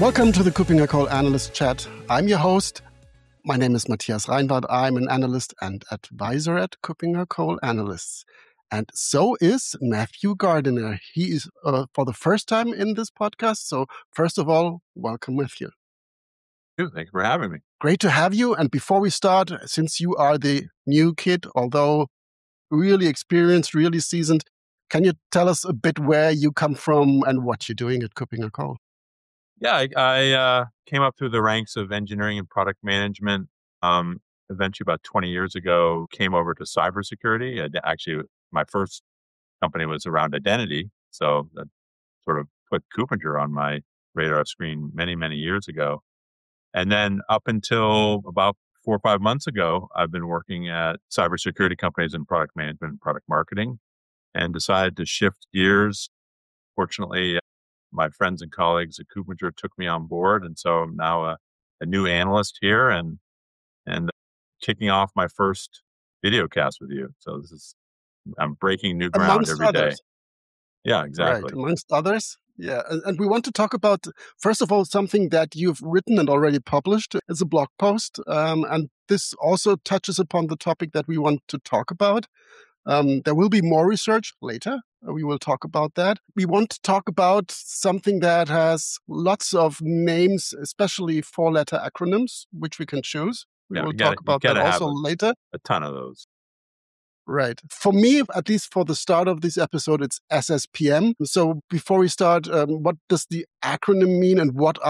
Welcome to the KuppingerCole Analyst Chat. I'm your host. My name is Matthias Reinwarth. I'm an analyst and advisor at KuppingerCole Analysts. And so is Matthew Gardiner. He is for the first time in this podcast. So first of all, welcome, Matthew. Thank you for having me. Great to have you. And before we start, since you are the new kid, although really experienced, really seasoned, can you tell us a bit where you come from and what you're doing at KuppingerCole? Yeah, I came up through the ranks of engineering and product management. Eventually, about 20 years ago, came over to cybersecurity. Actually, my first company was around identity. So that sort of put Kuppinger on my radar screen many, many years ago. And then up until about 4 or 5 months ago, I've been working at cybersecurity companies in product management and product marketing and decided to shift gears. Fortunately, my friends and colleagues at Kuppinger took me on board. And so I'm now a new analyst here and kicking off my first video cast with you. So I'm breaking new ground Amongst every day. others. Yeah, exactly. Right, amongst others. Yeah, and we want to talk about, first of all, something that you've written and already published. It's a blog post, and this also touches upon the topic that we want to talk about. There will be more research later. We will talk about that. We want to talk about something that has lots of names, especially four-letter acronyms, which we can choose. We will talk about that also later. A ton of those. Right. For me, at least for the start of this episode, it's SSPM. So before we start, what does the acronym mean, and what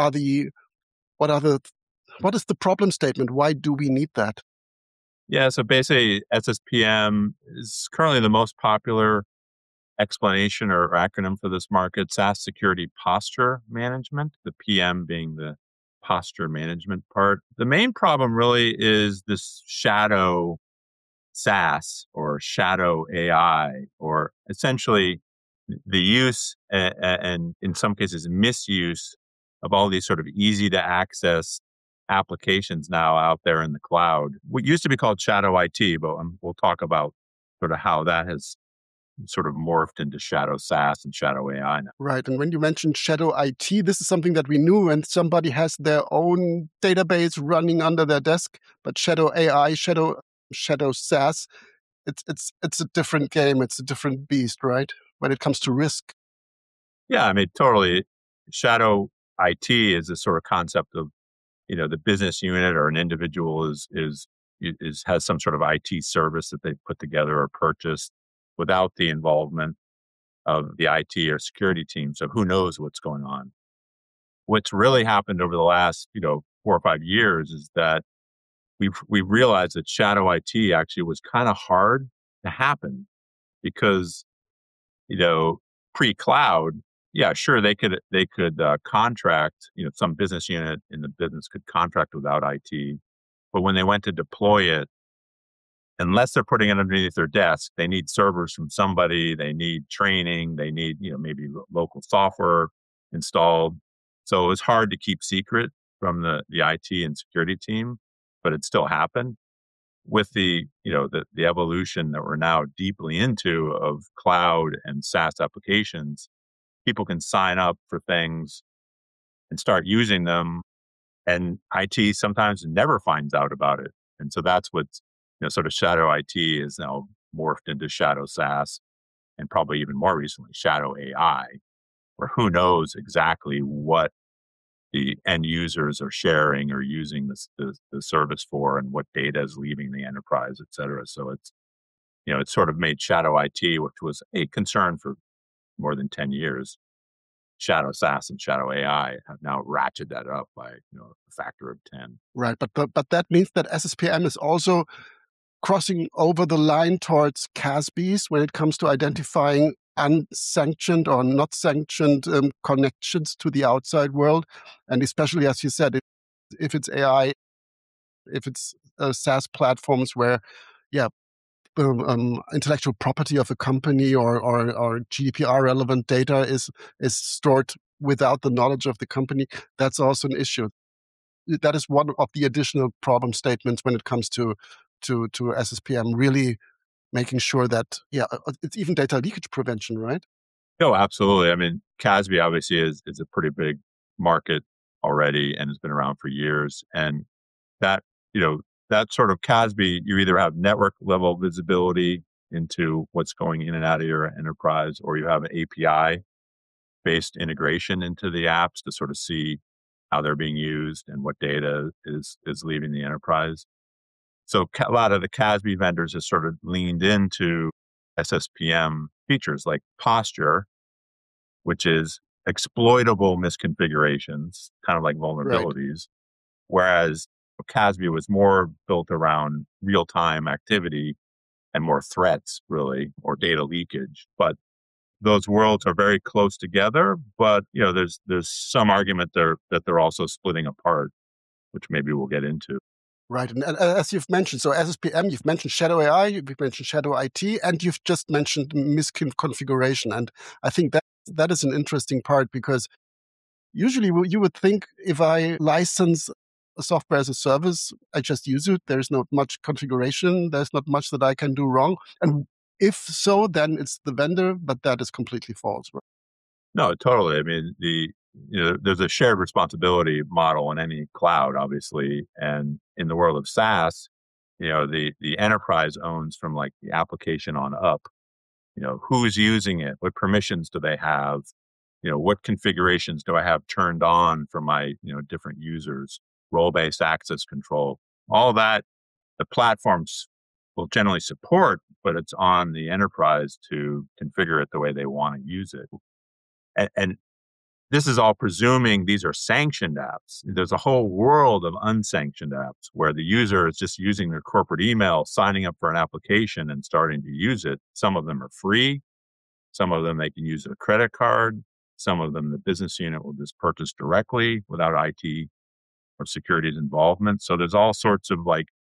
is the problem statement? Why do we need that? Yeah, so basically SSPM is currently the most popular explanation or acronym for this market, SaaS Security Posture Management, the PM being the posture management part. The main problem really is this shadow SaaS or shadow AI, or essentially the use and in some cases misuse of all these sort of easy to access applications now out there in the cloud. What used to be called shadow IT, but we'll talk about sort of how that has sort of morphed into shadow SaaS and shadow AI now. Right. And when you mentioned shadow IT, this is something that we knew when somebody has their own database running under their desk. But shadow AI, shadow SaaS, it's a different game. It's a different beast, right? When it comes to risk. Yeah, I mean, totally. Shadow IT is a sort of concept of, the business unit or an individual has some sort of IT service that they put together or purchased without the involvement of the IT or security team. So who knows what's going on? What's really happened over the last, 4 or 5 years is that we've realized that shadow IT actually was kind of hard to happen because, pre-cloud, yeah, sure, they could contract, some business unit in the business could contract without IT, but when they went to deploy it, unless they're putting it underneath their desk, they need servers from somebody, they need training, they need, maybe local software installed. So it was hard to keep secret from the IT and security team, but it still happened. With the evolution that we're now deeply into of cloud and SaaS applications, people can sign up for things and start using them, and IT sometimes never finds out about it. And so that's what's, sort of shadow IT is now morphed into shadow SaaS, and probably even more recently, shadow AI, where who knows exactly what the end users are sharing or using the service for, and what data is leaving the enterprise, et cetera. So it's sort of made shadow IT, which was a concern for more than 10 years. Shadow SaaS and shadow AI have now ratcheted that up by a factor of 10. Right, but that means that SSPM is also crossing over the line towards CASBs when it comes to identifying unsanctioned or not sanctioned connections to the outside world, and especially, as you said, if it's AI, if it's SaaS platforms where, intellectual property of a company or GDPR relevant data is stored without the knowledge of the company, that's also an issue. That is one of the additional problem statements when it comes to SSPM, really making sure that, it's even data leakage prevention, right? No, absolutely. I mean, CASB obviously is a pretty big market already and has been around for years. And that, that sort of CASB, you either have network level visibility into what's going in and out of your enterprise, or you have an API based integration into the apps to sort of see how they're being used and what data is leaving the enterprise. So a lot of the CASB vendors have sort of leaned into SSPM features like posture, which is exploitable misconfigurations, kind of like Right. vulnerabilities, whereas CASB was more built around real-time activity and more threats, really, or data leakage. But those worlds are very close together. But there's some argument there that they're also splitting apart, which maybe we'll get into. Right. And as you've mentioned, so SSPM, you've mentioned Shadow AI, you've mentioned Shadow IT, and you've just mentioned misconfiguration. And I think that is an interesting part, because usually you would think if I license a software as a service, I just use it. There's not much configuration. There's not much that I can do wrong. And if so, then it's the vendor, but that is completely false. Right? No, totally. I mean, there's a shared responsibility model in any cloud, obviously, and in the world of SaaS, the enterprise owns from like the application on up. Who's using it? What permissions do they have? What configurations do I have turned on for my different users? Role-based access control, all that the platforms will generally support, but it's on the enterprise to configure it the way they want to use it. And this is all presuming these are sanctioned apps. There's a whole world of unsanctioned apps where the user is just using their corporate email, signing up for an application and starting to use it. Some of them are free. Some of them they can use a credit card. Some of them the business unit will just purchase directly without IT or security's involvement. So there's all sorts of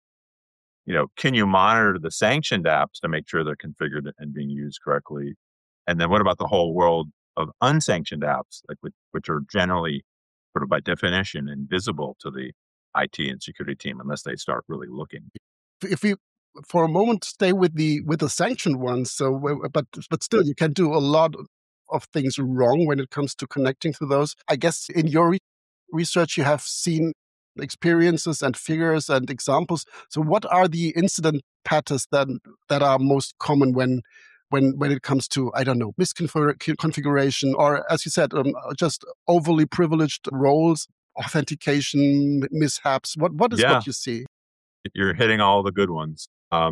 can you monitor the sanctioned apps to make sure they're configured and being used correctly? And then what about the whole world of unsanctioned apps, which are generally sort of by definition invisible to the IT and security team unless they start really looking. If we for a moment stay with the sanctioned ones, but still you can do a lot of things wrong when it comes to connecting to those. I guess in your research you have seen experiences and figures and examples. So what are the incident patterns that are most common when it comes to, I don't know, misconfiguration, or as you said, just overly privileged roles, authentication mishaps? What is what you see? You're hitting all the good ones.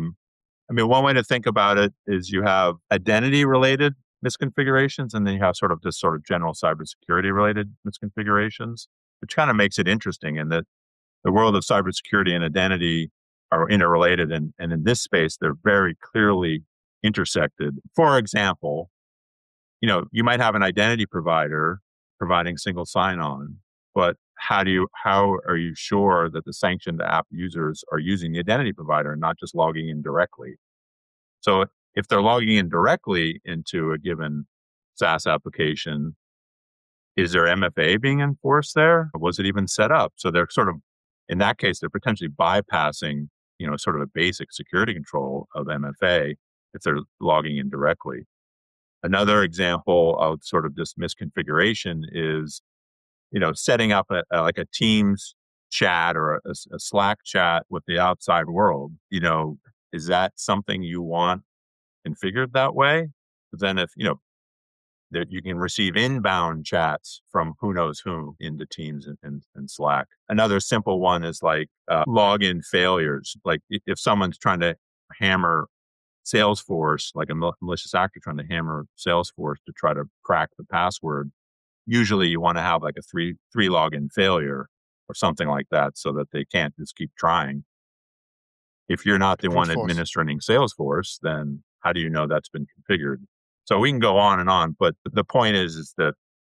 I mean, one way to think about it is you have identity related misconfigurations, and then you have sort of general cybersecurity related misconfigurations, which kind of makes it interesting in that the world of cybersecurity and identity are interrelated. And in this space, they're very clearly intersected. For example, you might have an identity provider providing single sign-on, but how are you sure that the sanctioned app users are using the identity provider and not just logging in directly? So if they're logging in directly into a given SaaS application, is their MFA being enforced there? Or was it even set up? So they're sort of, in that case, they're potentially bypassing, sort of a basic security control of MFA if they're logging in directly. Another example of sort of this misconfiguration is, setting up like a Teams chat or a Slack chat with the outside world. Is that something you want configured that way? But then if, that you can receive inbound chats from who knows who into Teams and Slack. Another simple one is like login failures. Like if someone's trying to hammer Salesforce, like a malicious actor trying to hammer Salesforce to try to crack the password, usually you want to have like a three login failure or something like that so that they can't just keep trying. If you're not the one administering Salesforce, then how do you know that's been configured? So we can go on, but the point is that,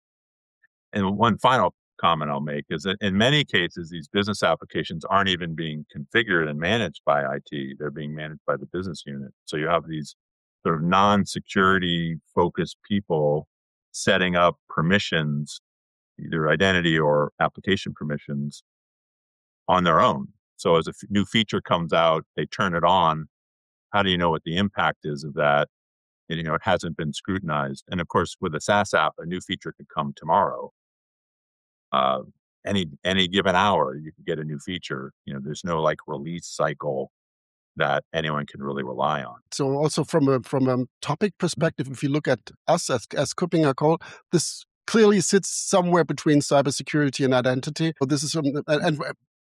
and one final comment I'll make is that in many cases, these business applications aren't even being configured and managed by IT. They're being managed by the business unit. So you have these sort of non-security focused people setting up permissions, either identity or application permissions, on their own. So as a new feature comes out, they turn it on. How do you know what the impact is of that? And, it hasn't been scrutinized. And of course, with a SaaS app, a new feature could come tomorrow. any given hour, you can get a new feature. There's no like release cycle that anyone can really rely on. So also from a topic perspective, if you look at us as Kuppinger Cole, this clearly sits somewhere between cybersecurity and identity. So this is and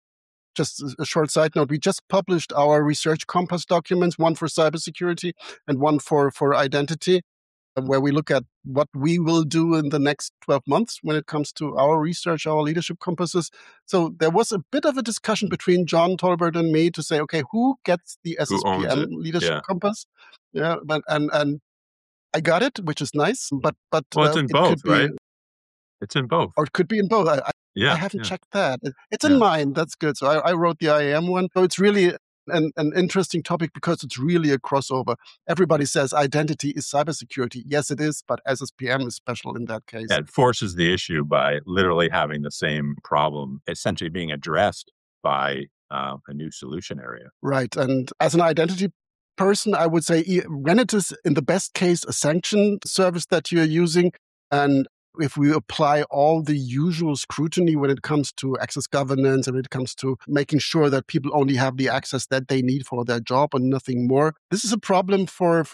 just a short side note: we just published our research compass documents, one for cybersecurity and one for identity, where we look at what we will do in the next 12 months when it comes to our research, our leadership compasses. So there was a bit of a discussion between John Tolbert and me to say, okay, who gets the SSPM leadership compass? Yeah, but and I got it, which is nice. But well, it's in both, right? It's in both, or it could be in both. I haven't checked that. It's in mine. That's good. So I wrote the IAM one. So it's really an interesting topic because it's really a crossover. Everybody says identity is cybersecurity. Yes, it is, but SSPM is special in that case. Yeah, it forces the issue by literally having the same problem essentially being addressed by a new solution area. Right. And as an identity person, I would say when it is, in the best case, a sanctioned service that you're using, and if we apply all the usual scrutiny when it comes to access governance and when it comes to making sure that people only have the access that they need for their job and nothing more, this is a problem for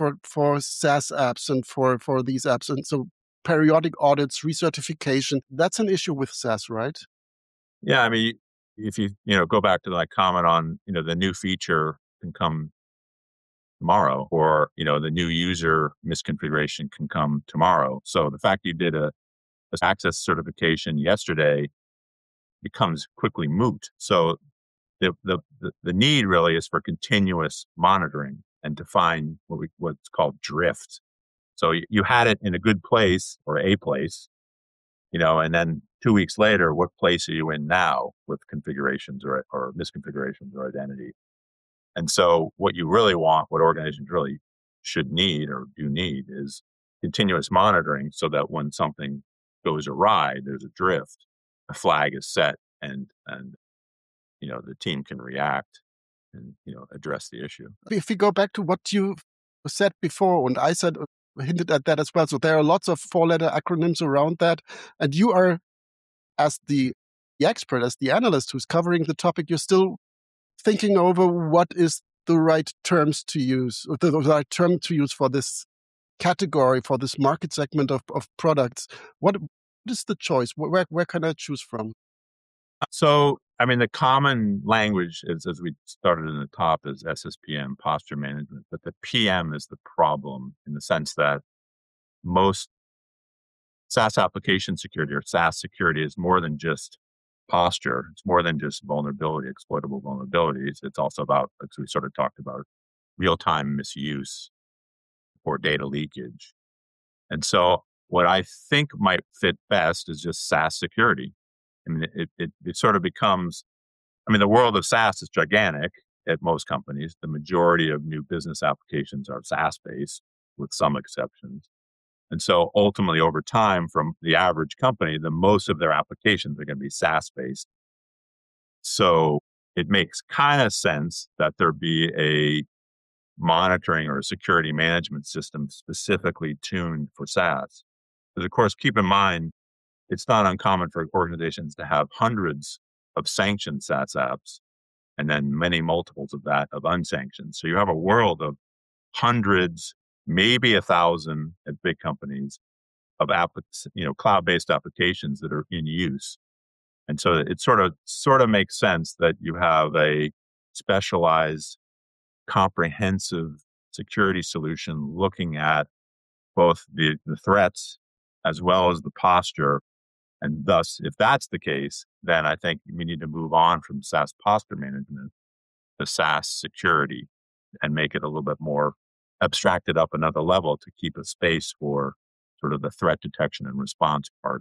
SaaS apps and for these apps. And so periodic audits, recertification, that's an issue with SaaS, right? Yeah, I mean, if you go back to that comment on, the new feature can come tomorrow, or, the new user misconfiguration can come tomorrow. So the fact you did a access certification yesterday becomes quickly moot. So the need really is for continuous monitoring and to find what's called drift. So you had it in a good place or a place, and then 2 weeks later, what place are you in now with configurations or misconfigurations or identity? And so what you really want, what organizations really should need or do need, is continuous monitoring so that when something goes awry, there's a drift, a flag is set, and the team can react and address the issue. If we go back to what you said before, and I hinted at that as well. So there are lots of 4-letter acronyms around that, and you are, as the expert, as the analyst who's covering the topic, you're still thinking over what is the right terms to use, or the right term to use for this category, for this market segment of products. What is the choice? Where can I choose from? So, I mean, the common language is, as we started in the top, is SSPM, posture management, but the PM is the problem in the sense that most SaaS application security or SaaS security is more than just posture. It's more than just vulnerability, exploitable vulnerabilities. It's also about, as we sort of talked about, real-time misuse or data leakage. And so what I think might fit best is just SaaS security. I mean, it sort of becomes, the world of SaaS is gigantic at most companies. The majority of new business applications are SaaS-based with some exceptions. And so ultimately over time, from the average company, the most of their applications are going to be SaaS-based. So it makes kind of sense that there be a monitoring or a security management system specifically tuned for SaaS. Because of course, keep in mind, it's not uncommon for organizations to have hundreds of sanctioned SaaS apps and then many multiples of that of unsanctioned. So you have a world of hundreds, maybe 1,000 at big companies of cloud-based applications that are in use. And so it sort of makes sense that you have a specialized, comprehensive security solution looking at both the threats as well as the posture. And thus, if that's the case, then I think we need to move on from SaaS posture management to SaaS security and make it a little bit more abstracted up another level to keep a space for sort of the threat detection and response part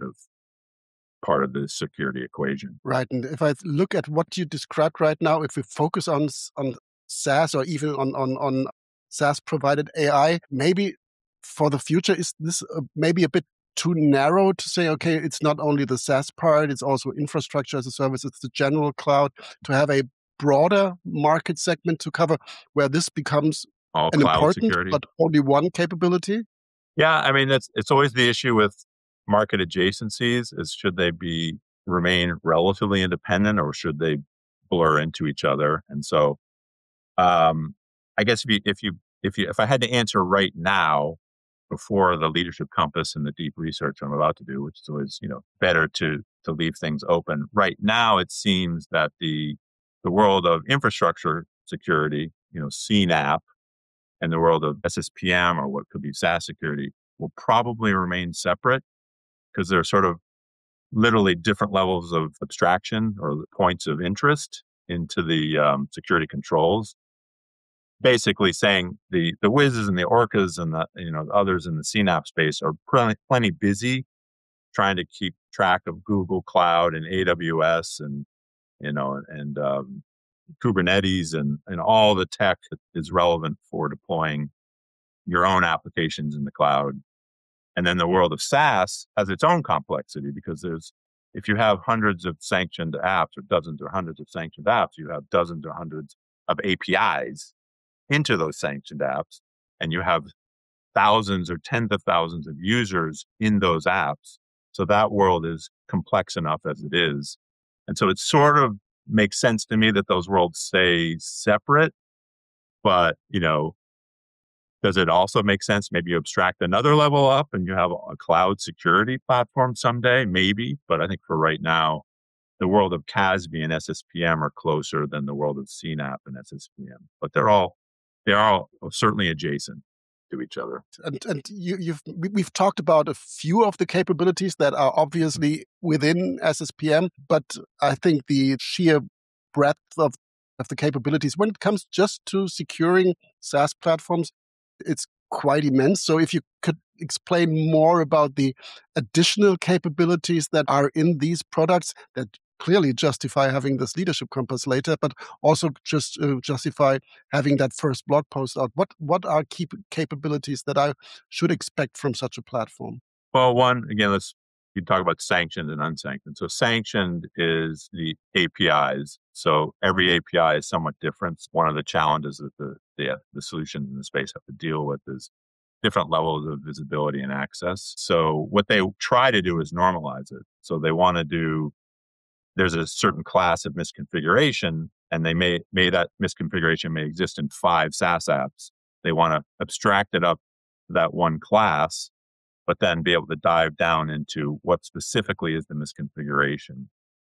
of the security equation. Right. And if I look at what you described right now, if we focus on SaaS or even on SaaS provided AI, maybe for the future, is this maybe a bit too narrow to say, okay, it's not only the SaaS part, it's also infrastructure as a service, it's the general cloud, to have a broader market segment to cover where this becomes all an cloud important, security, but only one capability? Yeah, it's always the issue with market adjacencies is should they be remain relatively independent, or should they blur into each other? And so, I guess if I had to answer right now, before the leadership compass and the deep research I'm about to do, which is always, better to leave things open. Right now, it seems that the world of infrastructure security, CNAP, and the world of SSPM, or what could be SaaS security, will probably remain separate because they're sort of literally different levels of abstraction or points of interest into the security controls. Basically saying the Wizzes and the Orcas and the others in the CNAP space are plenty busy trying to keep track of Google Cloud and AWS and Kubernetes and all the tech that is relevant for deploying your own applications in the cloud. And then the world of SaaS has its own complexity, because if you have hundreds of sanctioned apps, or dozens or hundreds of sanctioned apps, you have dozens or hundreds of APIs into those sanctioned apps, and you have thousands or tens of thousands of users in those apps. So that world is complex enough as it is. And so it sort of makes sense to me that those worlds stay separate. But, does it also make sense maybe you abstract another level up and you have a cloud security platform someday? Maybe. But I think for right now, the world of CASB and SSPM are closer than the world of CNAP and SSPM. But they're all certainly adjacent to each other. And we've talked about a few of the capabilities that are obviously within SSPM, but I think the sheer breadth of the capabilities when it comes just to securing SaaS platforms, it's quite immense. So if you could explain more about the additional capabilities that are in these products that clearly justify having this leadership compass later, but also just justify having that first blog post out. What are key capabilities that I should expect from such a platform? Well, one, again, you talk about sanctioned and unsanctioned. So sanctioned is the APIs. So every API is somewhat different. One of the challenges that the solutions in the space have to deal with is different levels of visibility and access. So what they try to do is normalize it. So they want to do, there's a certain class of misconfiguration, and that misconfiguration may exist in 5 SaaS apps. They want to abstract it up to that one class, but then be able to dive down into what specifically is the misconfiguration.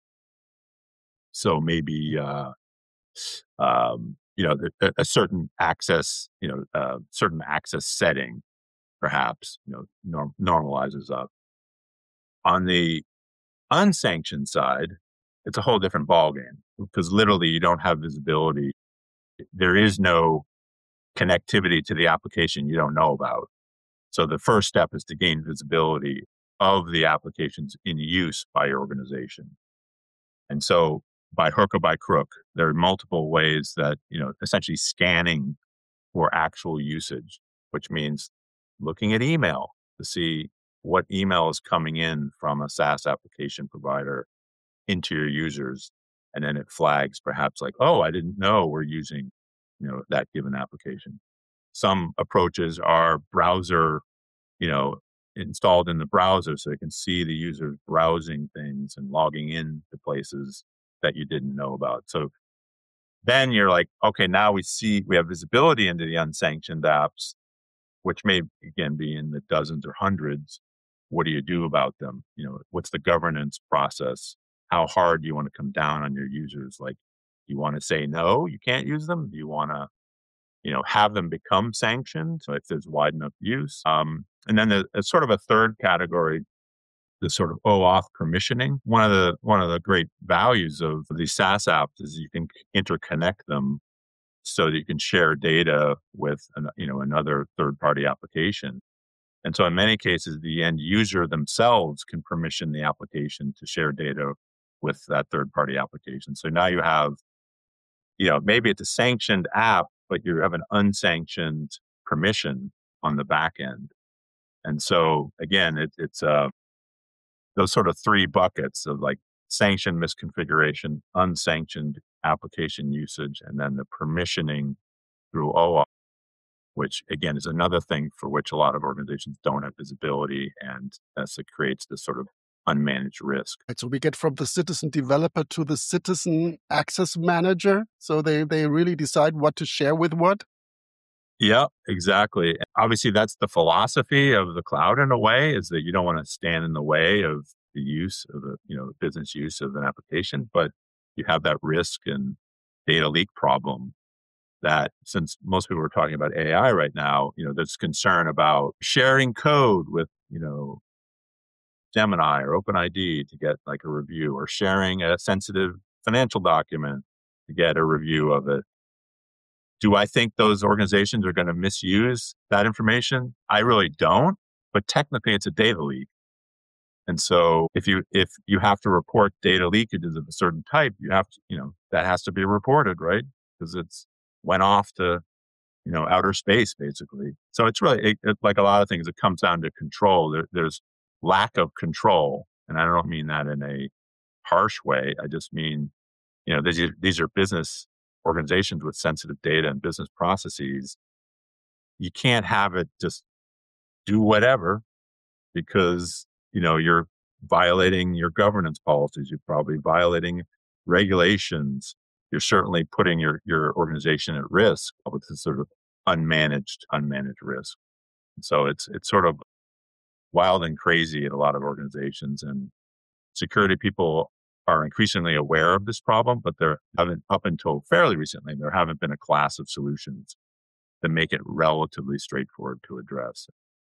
So maybe a certain access, certain access setting, perhaps, normalizes up. On the unsanctioned side, it's a whole different ballgame, because literally you don't have visibility. There is no connectivity to the application you don't know about. So the first step is to gain visibility of the applications in use by your organization. And so by hook or by crook, there are multiple ways that, essentially scanning for actual usage, which means looking at email to see what email is coming in from a SaaS application provider into your users. And then it flags perhaps like, oh, I didn't know we're using, that given application. Some approaches are browser, installed in the browser, so you can see the users browsing things and logging in to places that you didn't know about. So then you're like, okay, now we have visibility into the unsanctioned apps, which may, again, be in the dozens or hundreds. What do you do about them? What's the governance process? How hard do you want to come down on your users? Like, you want to say, no, you can't use them? Do you want to, have them become sanctioned if there's wide enough use? And then there's sort of a third category, the sort of OAuth permissioning. One of the great values of these SaaS apps is you can interconnect them so that you can share data with another third-party application. And so in many cases, the end user themselves can permission the application to share data with that third-party application. So now you have, maybe it's a sanctioned app, but you have an unsanctioned permission on the back end. And so again, it's those sort of 3 buckets of like sanctioned misconfiguration, unsanctioned application usage, and then the permissioning through OAuth, which again is another thing for which a lot of organizations don't have visibility, and so it creates this sort of unmanaged risk. Right, so we get from the citizen developer to the citizen access manager. So they really decide what to share with what. Yeah, exactly. Obviously, that's the philosophy of the cloud in a way, is that you don't want to stand in the way of the use of the business use of an application, but you have that risk and data leak problem that, since most people are talking about AI right now, there's concern about sharing code with, Gemini or OpenID to get like a review, or sharing a sensitive financial document to get a review of it. Do I think those organizations are going to misuse that information? I really don't, but technically it's a data leak. And so if you have to report data leakages of a certain type, you have to, that has to be reported, right? Because it's went off to, outer space basically. So it's really like a lot of things, it comes down to control. There's lack of control. And I don't mean that in a harsh way. I just mean, these are business organizations with sensitive data and business processes. You can't have it just do whatever, because, you're violating your governance policies. You're probably violating regulations. You're certainly putting your organization at risk with this sort of unmanaged risk. So it's sort of wild and crazy at a lot of organizations, and security people are increasingly aware of this problem, but there haven't, up until fairly recently, there haven't been a class of solutions that make it relatively straightforward to address.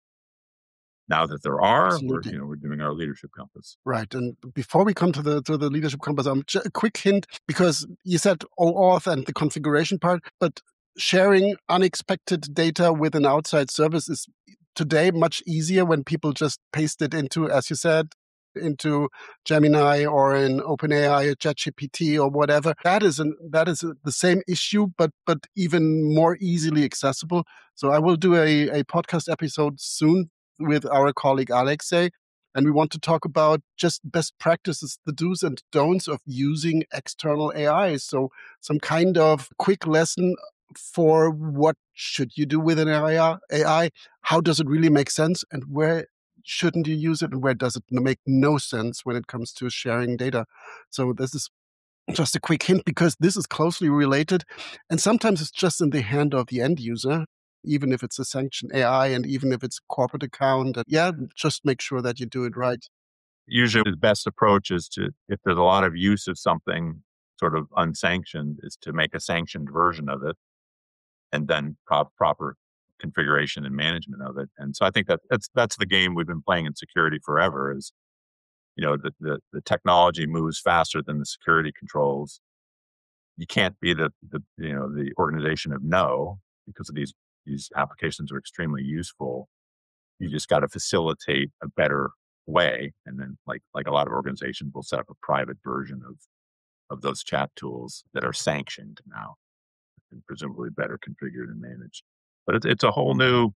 Now that there are, we're doing our leadership compass. Right. And before we come to the leadership compass, a quick hint, because you said OAuth and the configuration part, but sharing unexpected data with an outside service is today much easier when people just paste it into, as you said, into Gemini or in OpenAI or ChatGPT or whatever. That is the same issue, but even more easily accessible. So I will do a podcast episode soon with our colleague Alexei, and we want to talk about just best practices, the do's and don'ts of using external AI. So some kind of quick lesson for what should you do with an AI, how does it really make sense, and where shouldn't you use it, and where does it make no sense when it comes to sharing data. So this is just a quick hint, because this is closely related, and sometimes it's just in the hand of the end user, even if it's a sanctioned AI and even if it's a corporate account. Just make sure that you do it right. Usually the best approach is to, if there's a lot of use of something sort of unsanctioned, is to make a sanctioned version of it, and then proper configuration and management of it. And so I think that's the game we've been playing in security forever, is, the technology moves faster than the security controls. You can't be the organization of no, because of these applications are extremely useful. You just got to facilitate a better way. And then like a lot of organizations will set up a private version of those chat tools that are sanctioned now and presumably better configured and managed. But it's a whole new,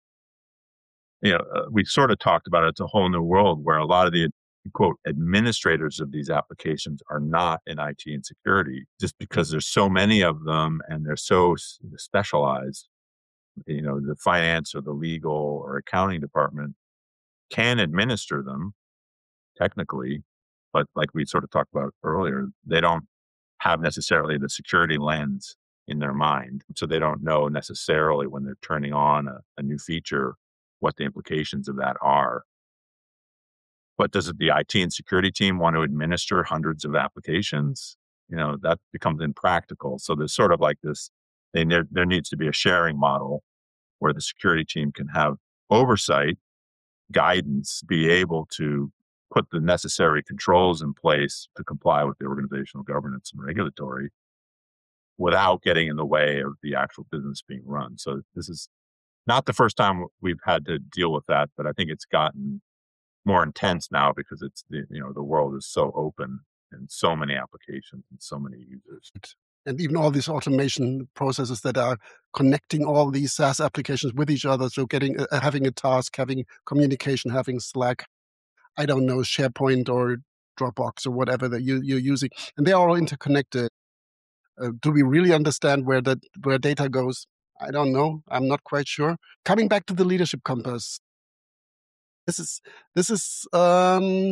we sort of talked about it. It's a whole new world where a lot of the, quote, administrators of these applications are not in IT and security, just because there's so many of them and they're so specialized. The finance or the legal or accounting department can administer them technically, but like we sort of talked about earlier, they don't have necessarily the security lens in their mind. So they don't know necessarily, when they're turning on a new feature, what the implications of that are. But does the IT and security team want to administer hundreds of applications? That becomes impractical. So there's sort of like this, there needs to be a sharing model where the security team can have oversight, guidance, be able to put the necessary controls in place to comply with the organizational governance and regulatory, without getting in the way of the actual business being run. So this is not the first time we've had to deal with that, but I think it's gotten more intense now, because it's the world is so open and so many applications and so many users. And even all these automation processes that are connecting all these SaaS applications with each other. So having a task, having communication, having Slack, I don't know, SharePoint or Dropbox or whatever that you're using, and they're all interconnected. Do we really understand where data goes? I don't know. I'm not quite sure. Coming back to the leadership compass, this is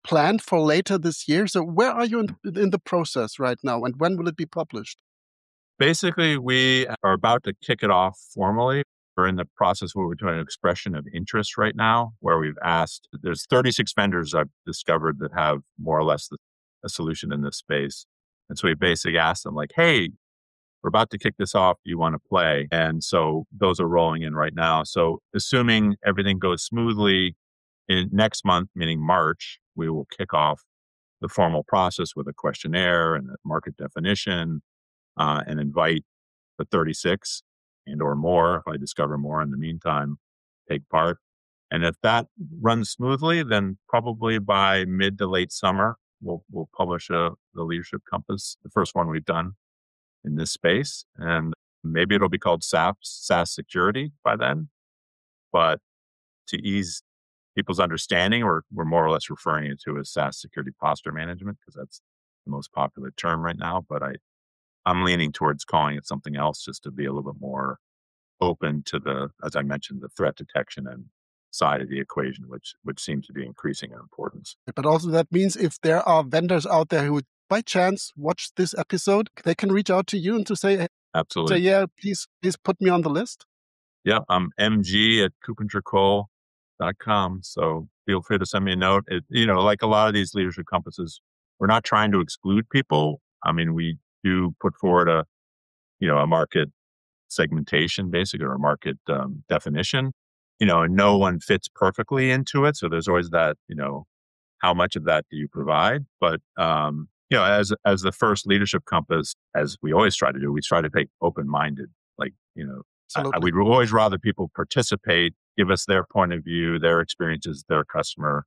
planned for later this year. So where are you in the process right now, and when will it be published? Basically, we are about to kick it off formally. We're in the process where we're doing an expression of interest right now, where we've asked, there's 36 vendors I've discovered that have more or less a solution in this space. And so we basically asked them like, hey, we're about to kick this off. Do you want to play? And so those are rolling in right now. So assuming everything goes smoothly in next month, meaning March, we will kick off the formal process with a questionnaire and a market definition, and invite the 36 and or more, if I discover more in the meantime, take part. And if that runs smoothly, then probably by mid to late summer, we'll publish the Leadership Compass, the first one we've done in this space. And maybe it'll be called SaaS Security by then. But to ease people's understanding, we're more or less referring it to as SaaS Security Posture Management, because that's the most popular term right now. But I'm leaning towards calling it something else just to be a little bit more open to as I mentioned, the threat detection and side of the equation, which seems to be increasing in importance. But also that means if there are vendors out there who by chance watch this episode, they can reach out to you and to say, absolutely, yeah, please put me on the list. Yeah, I'm mg@kupingercole.com. So feel free to send me a note. Like a lot of these leadership compasses, we're not trying to exclude people. I mean, we do put forward a market segmentation, basically, or a market definition, and no one fits perfectly into it. So there's always that, how much of that do you provide? But, as the first leadership compass, as we always try to do, we try to take open-minded, like, we'd always rather people participate, give us their point of view, their experiences, their customer,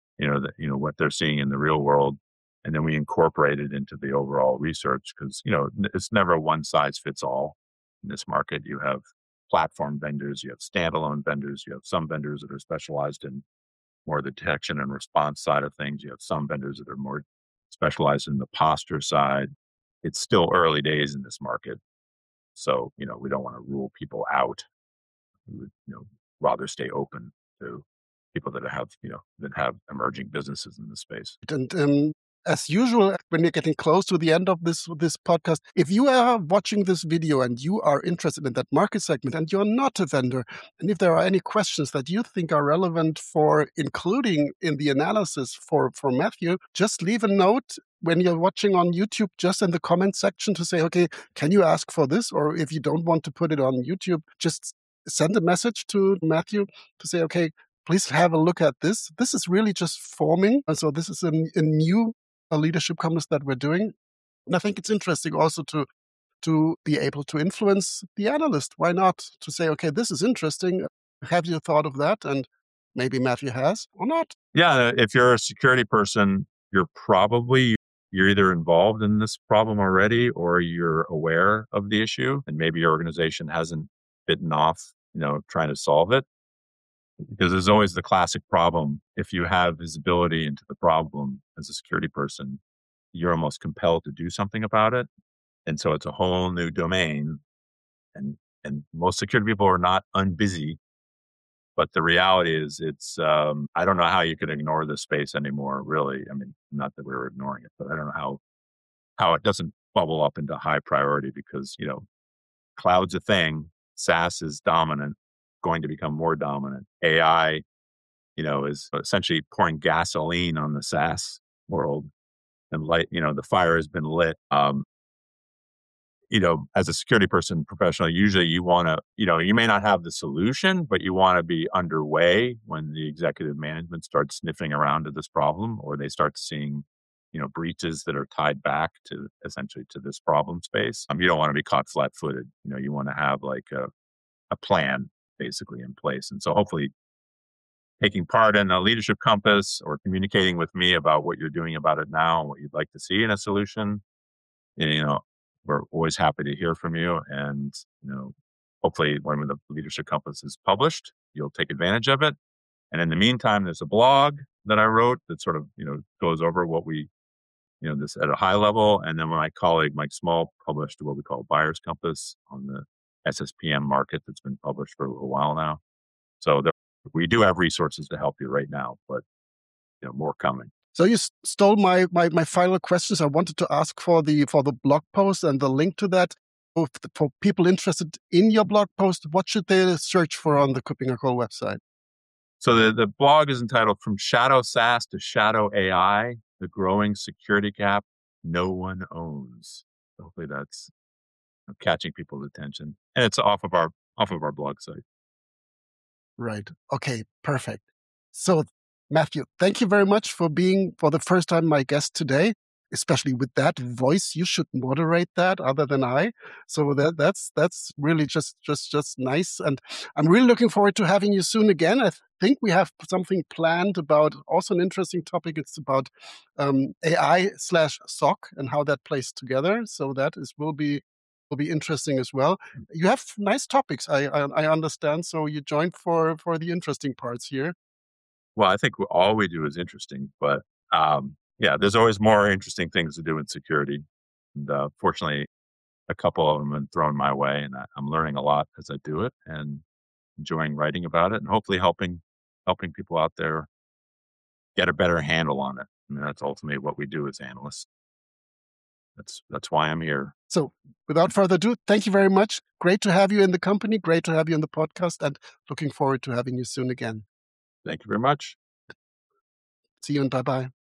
what they're seeing in the real world. And then we incorporate it into the overall research because, it's never one size fits all in this market. You have platform vendors, you have standalone vendors, you have some vendors that are specialized in more the detection and response side of things. You have some vendors that are more specialized in the posture side. It's still early days in this market. So, we don't want to rule people out. We would, rather stay open to people that have emerging businesses in the space. And as usual, when we're getting close to the end of this podcast, if you are watching this video and you are interested in that market segment and you're not a vendor, and if there are any questions that you think are relevant for including in the analysis for Matthew, just leave a note when you're watching on YouTube, just in the comment section to say, okay, can you ask for this? Or if you don't want to put it on YouTube, just send a message to Matthew to say, okay, please have a look at this. This is really just forming. And so this is a new leadership compass that we're doing. And I think it's interesting also to be able to influence the analyst. Why not? To say, okay, this is interesting. Have you thought of that? And maybe Matthew has or not. Yeah, if you're a security person, you're either involved in this problem already or you're aware of the issue and maybe your organization hasn't bitten off, trying to solve it. Because there's always the classic problem. If you have visibility into the problem as a security person, you're almost compelled to do something about it. And so it's a whole new domain. And most security people are not unbusy. But the reality is I don't know how you could ignore this space anymore, really. I mean, not that we were ignoring it, but I don't know how it doesn't bubble up into high priority because, cloud's a thing. SaaS is dominant, going to become more dominant. AI, is essentially pouring gasoline on the SaaS world and the fire has been lit. As a security person professional, usually you want to, you may not have the solution, but you want to be underway when the executive management starts sniffing around at this problem or they start seeing, breaches that are tied back to essentially to this problem space. You don't want to be caught flat-footed. You want to have like a plan basically in place. And so hopefully taking part in a leadership compass or communicating with me about what you're doing about it now and what you'd like to see in a solution, we're always happy to hear from you. And, hopefully when the leadership compass is published, you'll take advantage of it. And in the meantime, there's a blog that I wrote that sort of, goes over what we, this at a high level. And then my colleague, Mike Small, published what we call Buyer's Compass on the SSPM market that's been published for a little while now. So we do have resources to help you right now, but more coming. So you stole my final questions. I wanted to ask for the blog post and the link to that. For people interested in your blog post, what should they search for on the KuppingerCole website? So the blog is entitled From Shadow SaaS to Shadow AI, the growing security gap no one owns. Hopefully that's catching people's attention. And it's off of our blog site. Right. Okay, perfect. So Matthew, thank you very much for being for the first time my guest today, especially with that voice. You should moderate that other than I. So that's really just nice. And I'm really looking forward to having you soon again. I think we have something planned about also an interesting topic. It's about AI/SOC and how that plays together. So will be interesting as well. You have nice topics, I understand. So you joined for the interesting parts here. Well, I think all we do is interesting, but yeah, there's always more interesting things to do in security. And fortunately, a couple of them have been thrown my way, and I'm learning a lot as I do it and enjoying writing about it and hopefully helping people out there get a better handle on it. I mean, that's ultimately what we do as analysts. That's why I'm here. So without further ado, thank you very much. Great to have you in the company. Great to have you in the podcast, and looking forward to having you soon again. Thank you very much. See you and bye-bye.